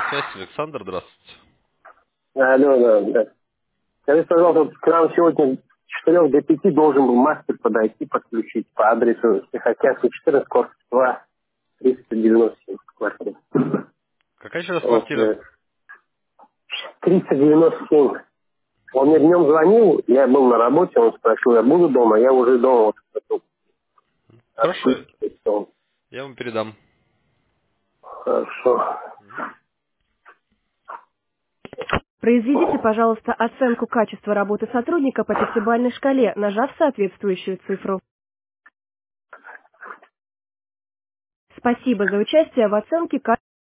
связь, Александр, здравствуйте. Алло, да. Скажите, пожалуйста, вот к нам сегодня с 4 до 5 должен был мастер подойти, подключить по адресу Тихоокеанская, 14, корпус 2, 397 квартира. Какая еще раз Вот, квартира? 397. Он мне днем звонил, я был на работе, он спросил, я буду дома, я уже дома. Вот, Хорошо, отключить. я вам передам. Хорошо. Произведите, пожалуйста, оценку качества работы сотрудника по пятибалльной шкале, нажав соответствующую цифру. Спасибо за участие в оценке качества.